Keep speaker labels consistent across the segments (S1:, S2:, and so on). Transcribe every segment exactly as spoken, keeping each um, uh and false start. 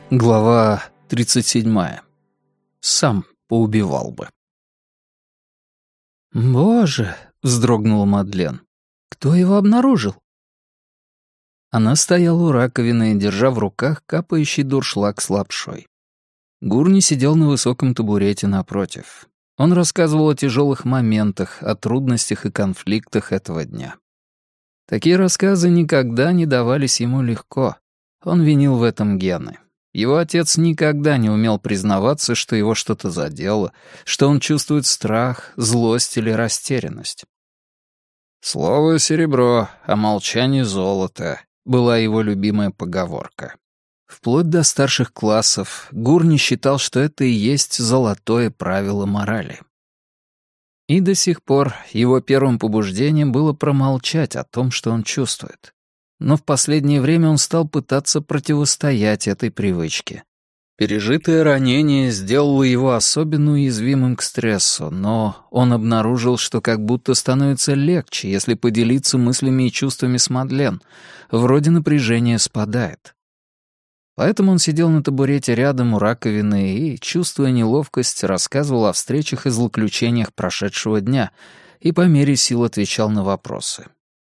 S1: Глава тридцать седьмая. Сам поубивал бы. «Боже!» — вздрогнула Мадлен. «Кто его обнаружил?» Она стояла у раковины, держа в руках капающий дуршлаг с лапшой. Гурни сидел на высоком табурете напротив. Он рассказывал о тяжелых моментах, о трудностях и конфликтах этого дня. Такие рассказы никогда не давались ему легко. Он винил в этом гены. Его отец никогда не умел признаваться, что его что-то задело, что он чувствует страх, злость или растерянность. «Слово — серебро, а молчание — золото», — была его любимая поговорка. Вплоть до старших классов Гурни считал, что это и есть золотое правило морали. И до сих пор его первым побуждением было промолчать о том, что он чувствует. Но в последнее время он стал пытаться противостоять этой привычке. Пережитое ранение сделало его особенно уязвимым к стрессу, но он обнаружил, что как будто становится легче, если поделиться мыслями и чувствами с Мадлен, вроде напряжение спадает. Поэтому он сидел на табурете рядом у раковины и, чувствуя неловкость, рассказывал о встречах и злоключениях прошедшего дня и по мере сил отвечал на вопросы.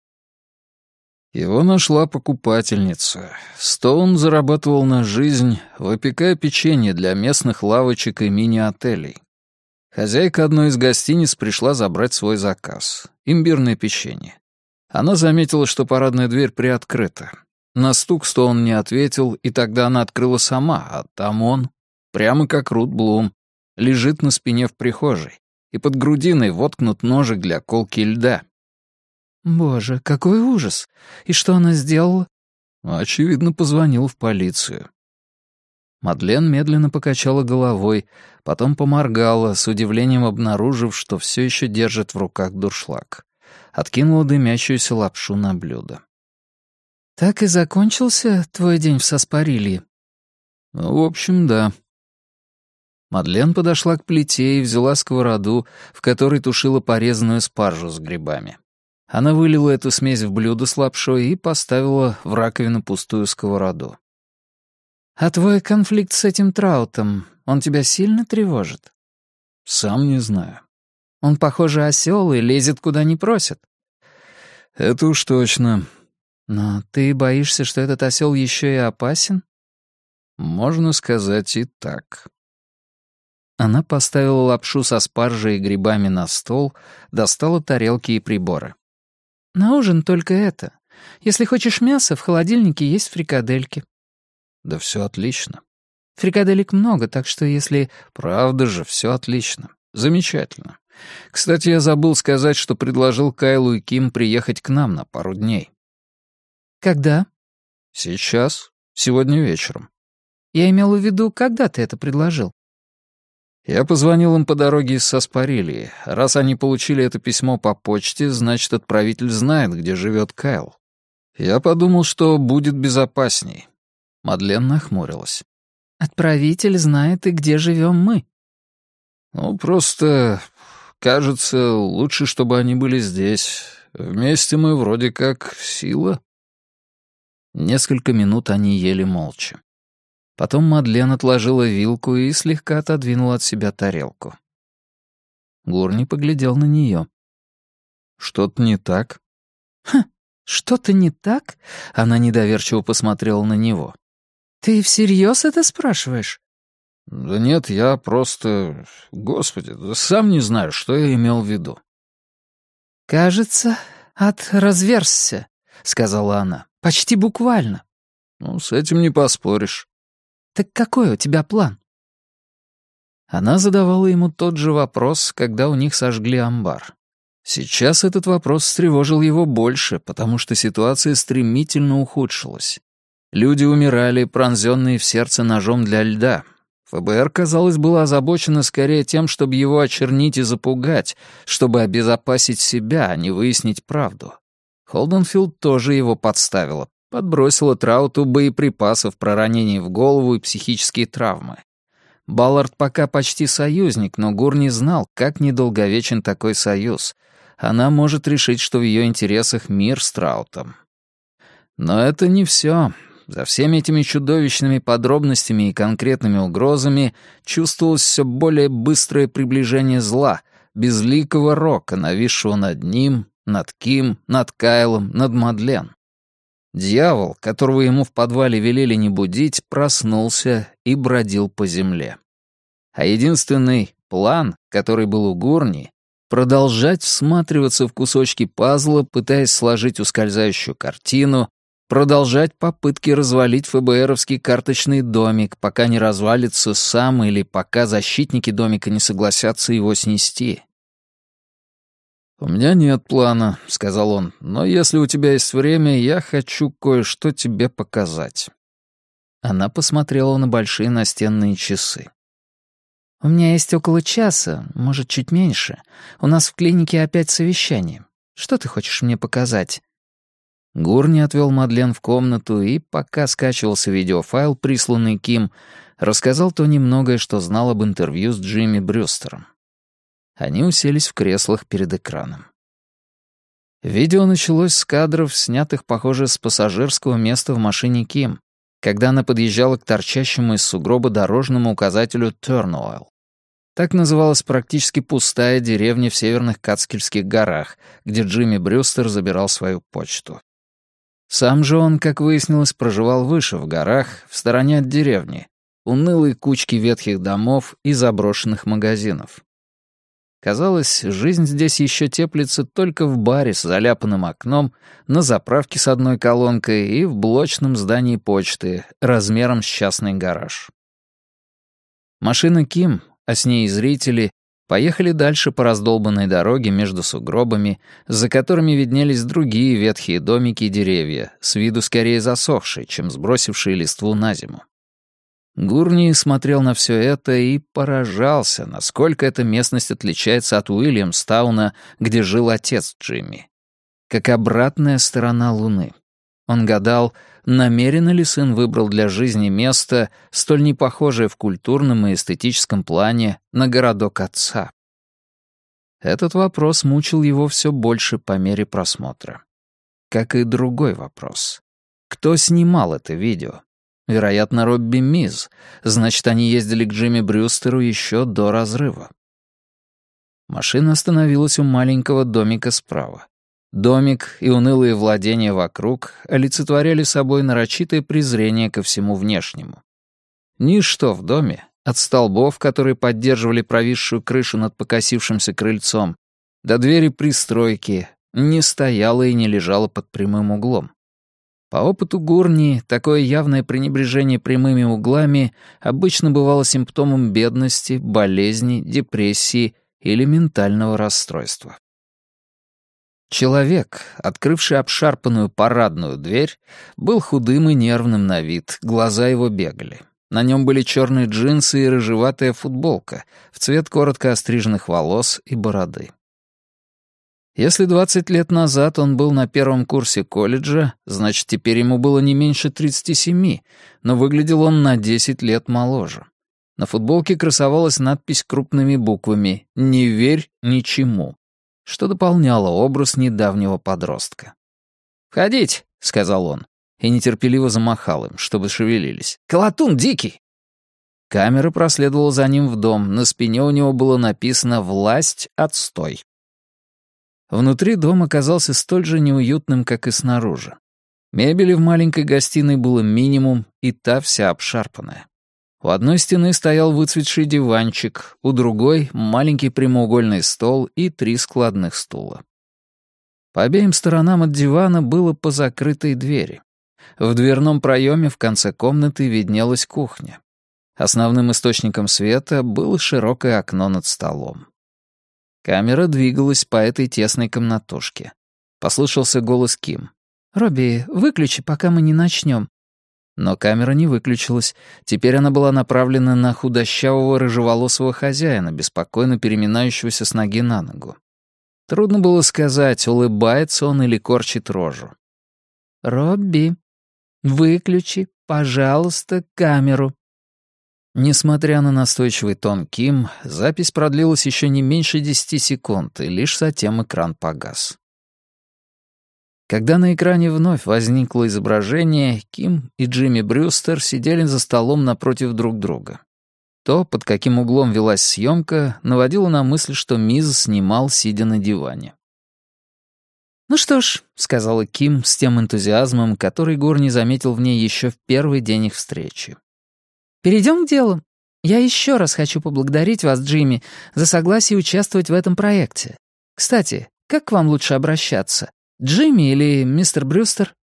S1: Его нашла покупательница. Стоун зарабатывал на жизнь, выпекая печенье для местных лавочек и мини-отелей. Хозяйка одной из гостиниц пришла забрать свой заказ — имбирное печенье. Она заметила, что парадная дверь приоткрыта. На стук Стоун не ответил, и тогда она открыла сама, а там он, прямо как Рут Блум, лежит на спине в прихожей, и под грудиной воткнут ножик для колки льда. «Боже, какой ужас! И что она сделала?» Очевидно, позвонил в полицию. Мадлен медленно покачала головой, потом поморгала, с удивлением обнаружив, что все еще держит в руках дуршлаг. Откинула дымящуюся лапшу на блюдо. «Так и закончился твой день в Саспарилье?» «Ну, в общем, да». Мадлен подошла к плите и взяла сковороду, в которой тушила порезанную спаржу с грибами. Она вылила эту смесь в блюдо с лапшой и поставила в раковину пустую сковороду. «А твой конфликт с этим Траутом, он тебя сильно тревожит?» «Сам не знаю». «Он, похоже, осёл и лезет куда не просят». «Это уж точно». «Но ты боишься, что этот осёл еще и опасен?» «Можно сказать и так». Она поставила лапшу со спаржей и грибами на стол, достала тарелки и приборы. «На ужин только это. Если хочешь мясо, в холодильнике есть фрикадельки». «Да все отлично». «Фрикаделек много, так что если...» «Правда же, все отлично. Замечательно. Кстати, я забыл сказать, что предложил Кайлу и Ким приехать к нам на пару дней». «Когда?» «Сейчас. Сегодня вечером». «Я имел в виду, когда ты это предложил?» Я позвонил им по дороге из Саспарильи. Раз они получили это письмо по почте, значит, отправитель знает, где живет Кайл. Я подумал, что будет безопасней. Мадлен нахмурилась. «Отправитель знает и где живем мы». «Ну, просто, кажется, лучше, чтобы они были здесь. Вместе мы вроде как сила». Несколько минут они ели молча. Потом Мадлен отложила вилку и слегка отодвинула от себя тарелку. Гурни поглядел на нее. «Что-то не так?» «Хм, что-то не так?» Она недоверчиво посмотрела на него. «Ты всерьез это спрашиваешь?» «Да нет, я просто... Господи, да сам не знаю, что я имел в виду». «Кажется, от разверзся», — сказала она. «Почти буквально». «Ну, с этим не поспоришь». «Так какой у тебя план?» Она задавала ему тот же вопрос, когда у них сожгли амбар. Сейчас этот вопрос встревожил его больше, потому что ситуация стремительно ухудшилась. Люди умирали, пронзенные в сердце ножом для льда. ФБР, казалось, было озабочено скорее тем, чтобы его очернить и запугать, чтобы обезопасить себя, а не выяснить правду. Холденфилд тоже его подставила. Подбросила Трауту боеприпасов про ранения в голову и психические травмы. Баллард пока почти союзник, но Гурни знал, как недолговечен такой союз. Она может решить, что в ее интересах мир с Траутом. Но это не все. за всеми этими чудовищными подробностями и конкретными угрозами чувствовалось все более быстрое приближение зла, безликого рока, нависшего над ним, над Ким, над Кайлом, над Мадлен. Дьявол, которого ему в подвале велели не будить, проснулся и бродил по земле. А единственный план, который был у Гурни, продолжать всматриваться в кусочки пазла, пытаясь сложить ускользающую картину, продолжать попытки развалить ФБРовский карточный домик, пока не развалится сам или пока защитники домика не согласятся его снести. «У меня нет плана», — сказал он, — «но если у тебя есть время, я хочу кое-что тебе показать». Она посмотрела на большие настенные часы. «У меня есть около часа, может, чуть меньше. У нас в клинике опять совещание. Что ты хочешь мне показать?» Гурни отвел Мадлен в комнату и, пока скачивался видеофайл, присланный Ким, рассказал то немногое, что знал об интервью с Джимми Брюстером. Они уселись в креслах перед экраном. Видео началось с кадров, снятых, похоже, с пассажирского места в машине Ким, когда она подъезжала к торчащему из сугроба дорожному указателю «Тернуэлл». Так называлась практически пустая деревня в северных Катскильских горах, где Джимми Брюстер забирал свою почту. Сам же он, как выяснилось, проживал выше, в горах, в стороне от деревни, унылой кучки ветхих домов и заброшенных магазинов. Казалось, жизнь здесь еще теплится только в баре с заляпанным окном, на заправке с одной колонкой и в блочном здании почты размером с частный гараж. Машина Ким, а с ней и зрители, поехали дальше по раздолбанной дороге между сугробами, за которыми виднелись другие ветхие домики и деревья, с виду скорее засохшие, чем сбросившие листву на зиму. Гурни смотрел на все это и поражался, насколько эта местность отличается от Уильямстауна, где жил отец Джимми. Как обратная сторона Луны. Он гадал, намеренно ли сын выбрал для жизни место, столь непохожее в культурном и эстетическом плане на городок отца. Этот вопрос мучил его все больше по мере просмотра. Как и другой вопрос. Кто снимал это видео? Вероятно, Робби Миз. Значит, они ездили к Джимми Брюстеру еще до разрыва. Машина остановилась у маленького домика справа. Домик и унылые владения вокруг олицетворяли собой нарочитое презрение ко всему внешнему. Ничто в доме, от столбов, которые поддерживали провисшую крышу над покосившимся крыльцом, до двери пристройки, не стояло и не лежало под прямым углом. По опыту Гурни, такое явное пренебрежение прямыми углами обычно бывало симптомом бедности, болезни, депрессии или ментального расстройства. Человек, открывший обшарпанную парадную дверь, был худым и нервным на вид, глаза его бегали. На нем были черные джинсы и рыжеватая футболка в цвет коротко остриженных волос и бороды. Если двадцать лет назад он был на первом курсе колледжа, значит, теперь ему было не меньше тридцати семи, но выглядел он на десять лет моложе. На футболке красовалась надпись крупными буквами «Не верь ничему», что дополняло образ недавнего подростка. «Входите», — сказал он, и нетерпеливо замахал им, чтобы шевелились. «Колотун дикий!» Камера проследовала за ним в дом, на спине у него было написано «Власть, отстой». Внутри дом оказался столь же неуютным, как и снаружи. Мебели в маленькой гостиной было минимум, и та вся обшарпанная. У одной стены стоял выцветший диванчик, у другой — маленький прямоугольный стол и три складных стула. По обеим сторонам от дивана было по закрытой двери. В дверном проеме в конце комнаты виднелась кухня. Основным источником света было широкое окно над столом. Камера двигалась по этой тесной комнатушке. Послышался голос Ким. «Робби, выключи, пока мы не начнем». Но камера не выключилась. Теперь она была направлена на худощавого рыжеволосого хозяина, беспокойно переминающегося с ноги на ногу. Трудно было сказать, улыбается он или корчит рожу. «Робби, выключи, пожалуйста, камеру». Несмотря на настойчивый тон Ким, запись продлилась еще не меньше десяти секунд, и лишь затем экран погас. Когда на экране вновь возникло изображение, Ким и Джимми Брюстер сидели за столом напротив друг друга. То, под каким углом велась съемка, наводило на мысль, что Миз снимал, сидя на диване. «Ну что ж», — сказала Ким с тем энтузиазмом, который Гор не заметил в ней еще в первый день их встречи. «Перейдем к делу. Я еще раз хочу поблагодарить вас, Джимми, за согласие участвовать в этом проекте. Кстати, как к вам лучше обращаться? Джимми или мистер Брюстер?»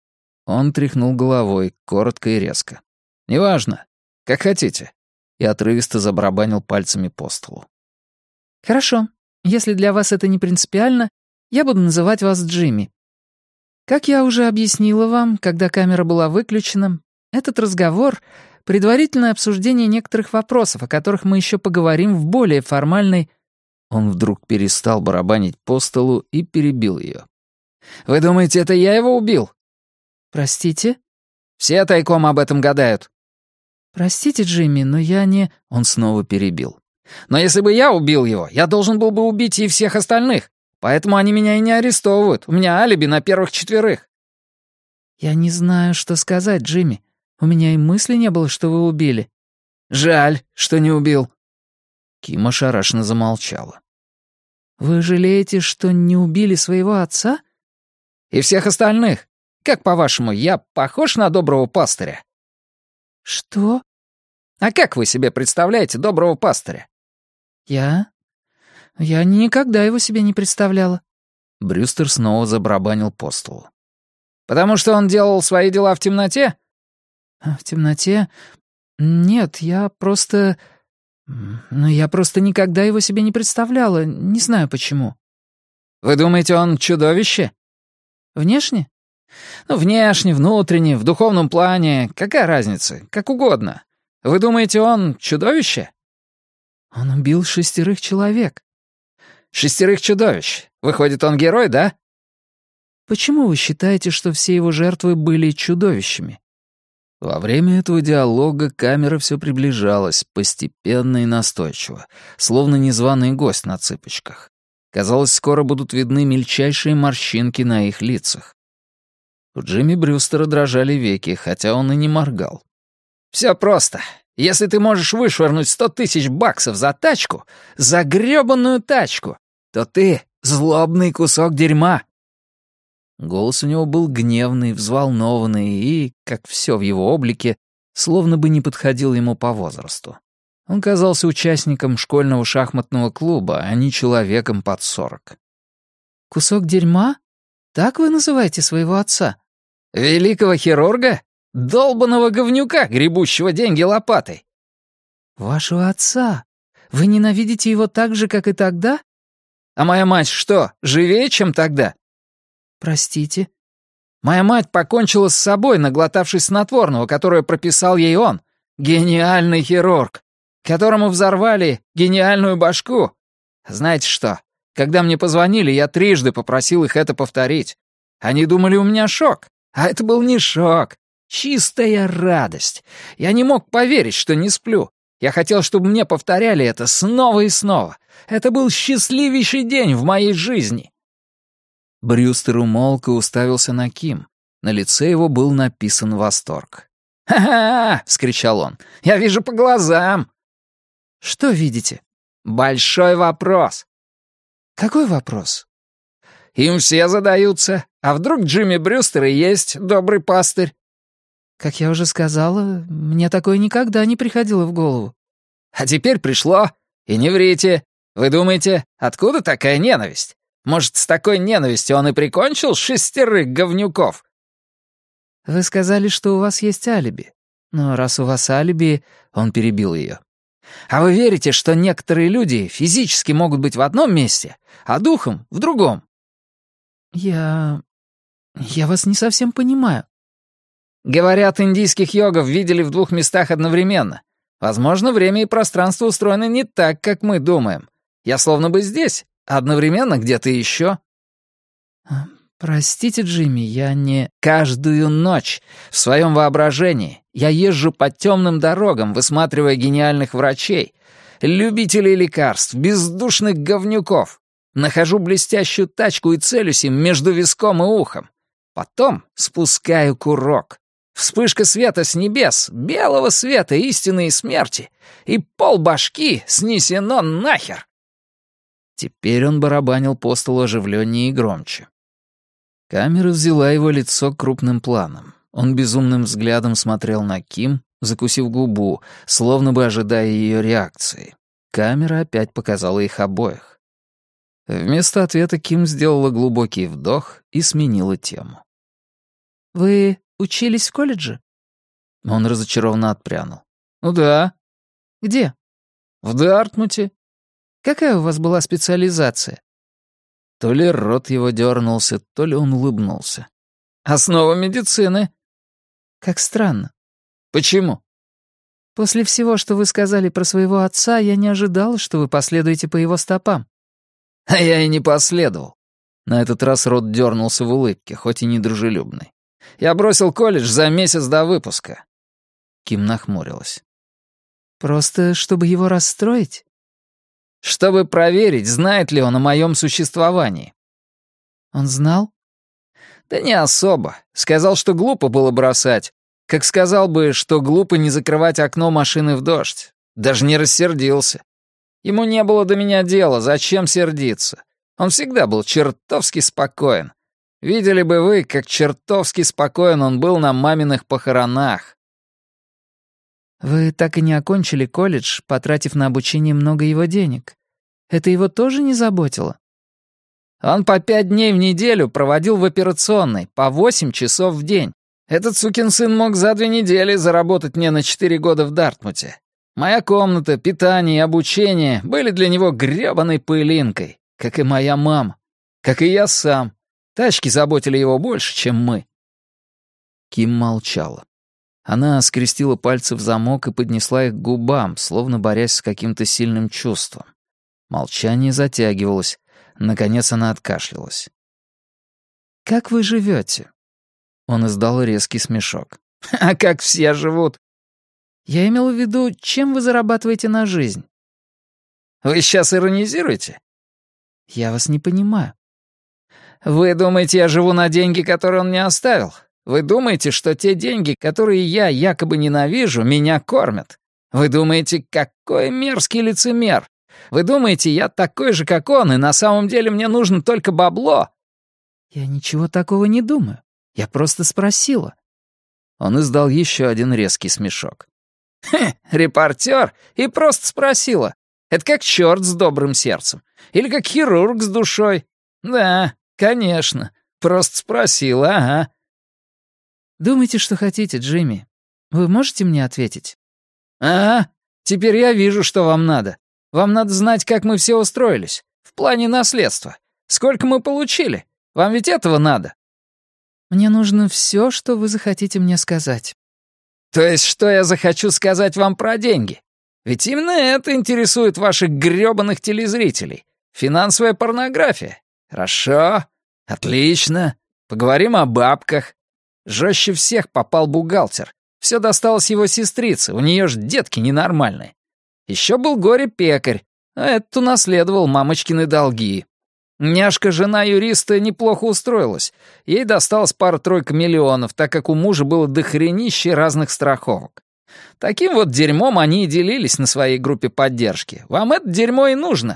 S1: Он тряхнул головой, коротко и резко. «Неважно. Как хотите». И отрывисто забарабанил пальцами по столу. «Хорошо. Если для вас это не принципиально, я буду называть вас Джимми. Как я уже объяснила вам, когда камера была выключена, этот разговор — предварительное обсуждение некоторых вопросов, о которых мы еще поговорим в более формальной...» Он вдруг перестал барабанить по столу и перебил ее. «Вы думаете, это я его убил?» «Простите?» «Все тайком об этом гадают». «Простите, Джимми, но я не...» Он снова перебил. «Но если бы я убил его, я должен был бы убить и всех остальных. Поэтому они меня и не арестовывают. У меня алиби на первых четверых». «Я не знаю, что сказать, Джимми. У меня и мысли не было, что вы убили». «Жаль, что не убил». Ким ошарашенно замолчала. «Вы жалеете, что не убили своего отца?» «И всех остальных. Как, по-вашему, я похож на доброго пастыря?» «Что?» «А как вы себе представляете доброго пастыря?» «Я? Я никогда его себе не представляла». Брюстер снова забарабанил по столу. «Потому что он делал свои дела в темноте?» «В темноте? Нет, я просто... Ну, я просто никогда его себе не представляла, не знаю почему». «Вы думаете, он чудовище?» «Внешне?» «Ну, внешне, внутренне, в духовном плане. Какая разница? Как угодно. Вы думаете, он чудовище?» «Он убил шестерых человек». «Шестерых чудовищ. Выходит, он герой, да?» «Почему вы считаете, что все его жертвы были чудовищами?» Во время этого диалога камера все приближалась, постепенно и настойчиво, словно незваный гость на цыпочках. Казалось, скоро будут видны мельчайшие морщинки на их лицах. У Джимми Брюстера дрожали веки, хотя он и не моргал. «Все просто. Если ты можешь вышвырнуть сто тысяч баксов за тачку, за грёбаную тачку, то ты злобный кусок дерьма». Голос у него был гневный, взволнованный и, как все в его облике, словно бы не подходил ему по возрасту. Он казался участником школьного шахматного клуба, а не человеком под сорок. «Кусок дерьма? Так вы называете своего отца?» «Великого хирурга? Долбаного говнюка, гребущего деньги лопатой!» «Вашего отца? Вы ненавидите его так же, как и тогда?» «А моя мать что, живее, чем тогда?» «Простите?» «Моя мать покончила с собой, наглотавшись снотворного, которое прописал ей он. Гениальный хирург, которому взорвали гениальную башку. Знаете что, когда мне позвонили, я трижды попросил их это повторить. Они думали, у меня шок. А это был не шок. Чистая радость. Я не мог поверить, что не сплю. Я хотел, чтобы мне повторяли это снова и снова. Это был счастливейший день в моей жизни». Брюстер умолк и уставился на Ким. На лице его был написан восторг. «Ха-ха!» — вскричал он. «Я вижу по глазам!» «Что видите?» «Большой вопрос!» «Какой вопрос?» «Им все задаются. А вдруг Джимми Брюстер и есть добрый пастырь?» «Как я уже сказала, мне такое никогда не приходило в голову». «А теперь пришло. И не врите. Вы думаете, откуда такая ненависть? Может, с такой ненавистью он и прикончил шестерых говнюков?» «Вы сказали, что у вас есть алиби. Но раз у вас алиби...» — он перебил ее. «А вы верите, что некоторые люди физически могут быть в одном месте, а духом — в другом?» «Я... я вас не совсем понимаю». «Говорят, индийских йогов видели в двух местах одновременно. Возможно, время и пространство устроены не так, как мы думаем. Я словно бы здесь, одновременно где-то еще». «Простите, Джимми, я не...» «Каждую ночь в своем воображении я езжу по темным дорогам, высматривая гениальных врачей, любителей лекарств, бездушных говнюков. Нахожу блестящую тачку и целюсь им между виском и ухом.
S2: Потом спускаю курок. Вспышка света с небес, белого света истины и смерти, и полбашки снесено нахер.
S1: Теперь он барабанил по столу оживленнее и громче. Камера взяла его лицо крупным планом. Он безумным взглядом смотрел на Ким, закусив губу, словно бы ожидая ее реакции. Камера опять показала их обоих. Вместо ответа Ким сделала глубокий вдох и сменила тему.
S2: «Вы учились в колледже?»
S1: Он разочарованно отпрянул. «Ну да».
S2: «Где?»
S1: «В Дартмуте».
S2: «Какая у вас была специализация?»
S1: То ли рот его дернулся, то ли он улыбнулся.
S2: «Основа медицины». «Как странно».
S1: «Почему?»
S2: «После всего, что вы сказали про своего отца, я не ожидала, что вы последуете по его стопам».
S1: А я и не последовал. На этот раз рот дернулся в улыбке, хоть и недружелюбной. Я бросил колледж за месяц до выпуска. Ким нахмурилась.
S2: «Просто чтобы его расстроить?»
S1: «Чтобы проверить, знает ли он о моем существовании».
S2: «Он знал?»
S1: «Да не особо. Сказал, что глупо было бросать. Как сказал бы, что глупо не закрывать окно машины в дождь. Даже не рассердился. Ему не было до меня дела, зачем сердиться. Он всегда был чертовски спокоен. Видели бы вы, как чертовски спокоен он был на маминых похоронах».
S2: «Вы так и не окончили колледж, потратив на обучение много его денег. Это его тоже не заботило?»
S1: Он по пять дней в неделю проводил в операционной, по восемь часов в день. Этот сукин сын мог за две недели заработать мне на четыре года в Дартмуте. Моя комната, питание и обучение были для него грёбаной пылинкой, как и моя мама, как и я сам. Тачки заботили его больше, чем мы». Ким молчала. Она скрестила пальцы в замок и поднесла их к губам, словно борясь с каким-то сильным чувством. Молчание затягивалось. Наконец она откашлялась.
S2: «Как вы живете?»
S1: Он издал резкий смешок.
S2: «А как все живут?» «Я имел в виду, чем вы зарабатываете на жизнь?»
S1: «Вы сейчас иронизируете?»
S2: «Я вас не понимаю».
S1: «Вы думаете, я живу на деньги, которые он мне оставил? Вы думаете, что те деньги, которые я якобы ненавижу, меня кормят? Вы думаете, какой мерзкий лицемер? Вы думаете, я такой же, как он, и на самом деле мне нужно только бабло?»
S2: «Я ничего такого не думаю. Я просто спросила».
S1: Он издал еще один резкий смешок.
S2: «Хе, репортер, и просто спросила. Это как черт с добрым сердцем. Или как хирург с душой. Да, конечно, просто спросила, ага». «Думайте, что хотите, Джимми. Вы можете мне ответить?»
S1: «Ага, теперь я вижу, что вам надо. Вам надо знать, как мы все устроились. В плане наследства. Сколько мы получили. Вам ведь этого надо?»
S2: «Мне нужно все, что вы захотите мне сказать».
S1: «То есть что я захочу сказать вам про деньги? Ведь именно это интересует ваших грёбаных телезрителей. Финансовая порнография. Хорошо. Отлично. Поговорим о бабках. Жестче всех попал бухгалтер. Все досталось его сестрице, у нее ж детки ненормальные. Еще был горе-пекарь, а этот унаследовал мамочкины долги. Няшка, жена юриста, неплохо устроилась. Ей досталось пара-тройка миллионов, так как у мужа было дохренище разных страховок. Таким вот дерьмом они и делились на своей группе поддержки. Вам это дерьмо и нужно.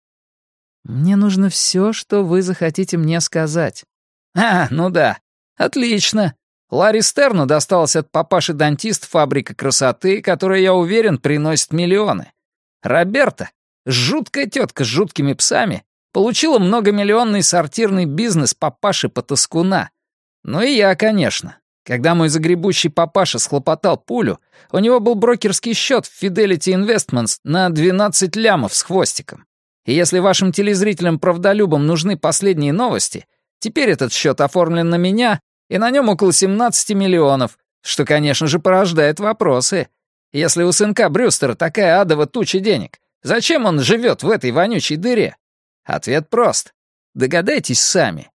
S2: «Мне нужно все, что вы захотите мне сказать».
S1: «А, ну да. Отлично. Ларри Стерну досталась от папаши-дантист фабрика красоты, которая, я уверен, приносит миллионы. Роберта, жуткая тетка с жуткими псами, получила многомиллионный сортирный бизнес папаши-потаскуна. Ну и я, конечно. Когда мой загребущий папаша схлопотал пулю, у него был брокерский счет в Fidelity Investments на двенадцать лямов с хвостиком. И если вашим телезрителям-правдолюбам нужны последние новости, теперь этот счет оформлен на меня, и на нем около семнадцати миллионов, что, конечно же, порождает вопросы. Если у сынка Брюстера такая адова туча денег, зачем он живет в этой вонючей дыре? Ответ прост. Догадайтесь сами.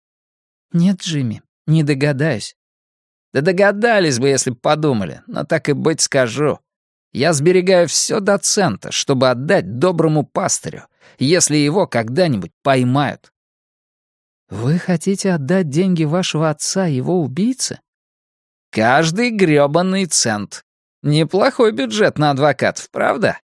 S2: «Нет, Джимми, не догадаюсь».
S1: Да догадались бы, если бы подумали, но так и быть скажу. Я сберегаю все до цента, чтобы отдать доброму пастырю, если его когда-нибудь поймают.
S2: «Вы хотите отдать деньги вашего отца его убийце?» «Каждый грёбаный цент. Неплохой бюджет на адвокатов, правда?»